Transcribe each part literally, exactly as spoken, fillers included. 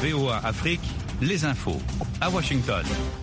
V O A Afrique, les infos à Washington.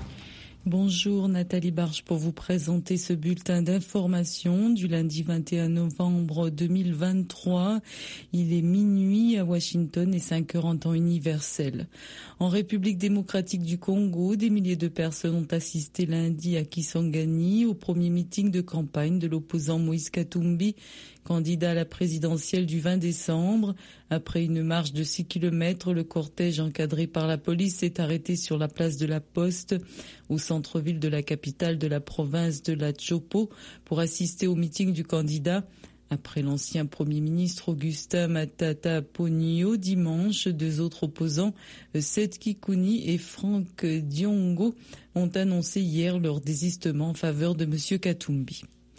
Bonjour Nathalie Barge pour vous présenter ce bulletin d'information du lundi vingt et un novembre deux mille vingt-trois. Il est minuit à Washington et cinq heures en temps universel. En République démocratique du Congo, des milliers de personnes ont assisté lundi à Kisangani au premier meeting de campagne de l'opposant Moïse Katumbi, candidat à la présidentielle du vingt décembre. Après une marche de six kilomètres, le cortège encadré par la police s'est arrêté sur la place de la Poste, au centre-ville de la capitale de la province de la Chopo, pour assister au meeting du candidat. Après l'ancien Premier ministre Augustin Matata Ponyo, dimanche, deux autres opposants, Seth Kikuni et Frank Diongo, ont annoncé hier leur désistement en faveur de M. Katumbi.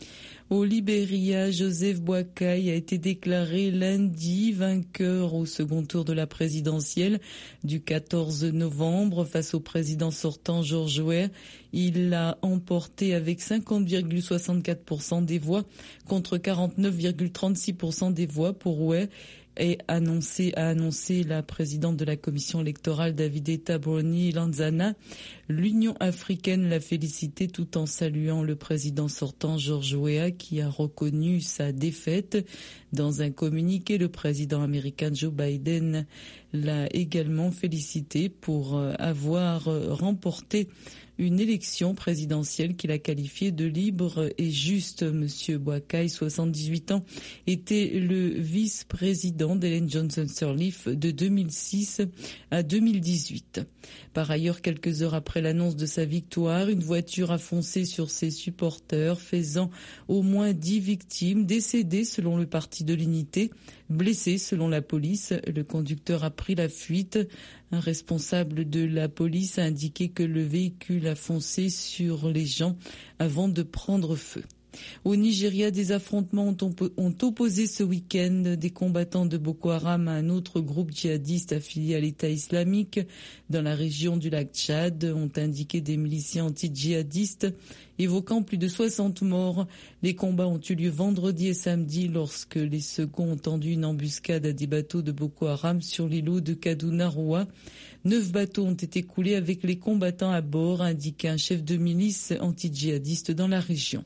Au Libéria, Joseph Boakai a été déclaré lundi vainqueur au second tour de la présidentielle du quatorze novembre face au président sortant George Weah. Il l'a emporté avec cinquante virgule soixante-quatre pour cent des voix contre quarante-neuf virgule trente-six pour cent des voix pour Weah. Et annoncé, a annoncé la présidente de la commission électorale Davideta Broni Lanzana. L'Union africaine l'a félicité tout en saluant le président sortant George Weah qui a reconnu sa défaite. Dans un communiqué, le président américain Joe Biden l'a également félicité pour avoir remporté une élection présidentielle qu'il a qualifiée de libre et juste. Monsieur Boakai, soixante-dix-huit ans, était le vice-président d'Ellen Johnson Sirleaf de deux mille six à deux mille dix-huit. Par ailleurs, quelques heures après l'annonce de sa victoire, une voiture a foncé sur ses supporters, faisant au moins dix victimes, décédées selon le Parti de l'Unité, blessées selon la police. Le conducteur a pris la fuite. Un responsable de la police a indiqué que le véhicule a foncé sur les gens avant de prendre feu. Au Nigeria, des affrontements ont, ont opposé ce week-end des combattants de Boko Haram à un autre groupe djihadiste affilié à l'État islamique. Dans la région du lac Tchad, ont indiqué des miliciens anti-djihadistes, évoquant plus de soixante morts. Les combats ont eu lieu vendredi et samedi lorsque les seconds ont tendu une embuscade à des bateaux de Boko Haram sur l'îlot de Kaduna-Roua. Neuf bateaux ont été coulés avec les combattants à bord, a indiqué un chef de milice anti-djihadiste dans la région.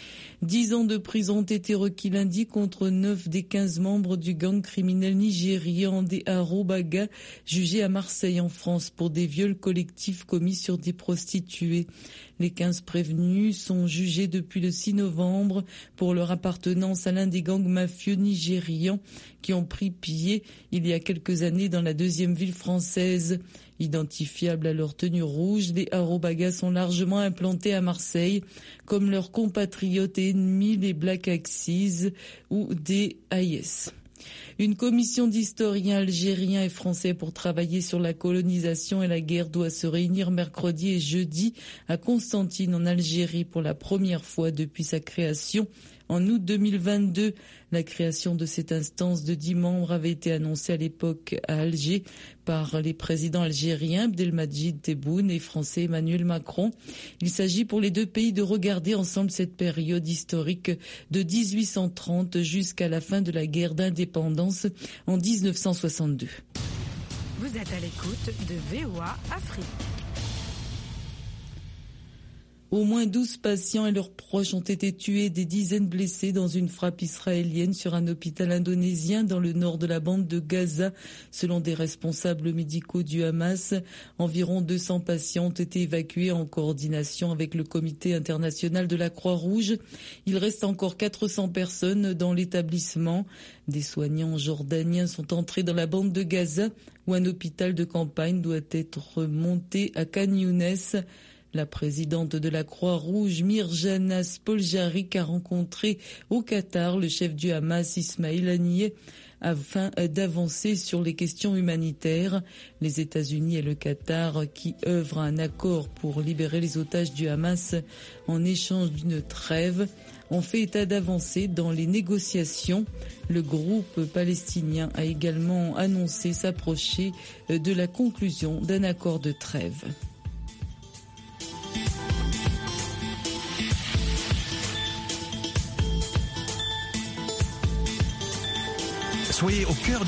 Dix ans de prison ont été requis lundi contre neuf des quinze membres du gang criminel nigérian des Arobaga, jugés à Marseille en France pour des viols collectifs commis sur des prostituées. Les quinze prévenus sont jugés depuis le six novembre pour leur appartenance à l'un des gangs mafieux nigérians qui ont pris pied il y a quelques années dans la deuxième ville française. Identifiables à leur tenue rouge, les Arobagas sont largement implantés à Marseille, comme leurs compatriotes et ennemis, les Black Axis ou des I S. Une commission d'historiens algériens et français pour travailler sur la colonisation et la guerre doit se réunir mercredi et jeudi à Constantine en Algérie pour la première fois depuis sa création. En août deux mille vingt-deux, la création de cette instance de dix membres avait été annoncée à l'époque à Alger par les présidents algériens Abdelmadjid Tebboune et français Emmanuel Macron. Il s'agit pour les deux pays de regarder ensemble cette période historique de dix-huit cent trente jusqu'à la fin de la guerre d'indépendance en dix-neuf cent soixante-deux. Vous êtes à l'écoute de V O A Afrique. Au moins douze patients et leurs proches ont été tués, des dizaines blessés dans une frappe israélienne sur un hôpital indonésien dans le nord de la bande de Gaza. Selon des responsables médicaux du Hamas, environ deux cents patients ont été évacués en coordination avec le Comité international de la Croix-Rouge. Il reste encore quatre cents personnes dans l'établissement. Des soignants jordaniens sont entrés dans la bande de Gaza où un hôpital de campagne doit être monté à Khan Younes. La présidente de la Croix-Rouge, Mirjana Spoljaric, a rencontré au Qatar le chef du Hamas, Ismail Haniyeh, afin d'avancer sur les questions humanitaires. Les États-Unis et le Qatar, qui œuvrent à un accord pour libérer les otages du Hamas en échange d'une trêve, ont fait état d'avancées dans les négociations. Le groupe palestinien a également annoncé s'approcher de la conclusion d'un accord de trêve. Soyez au cœur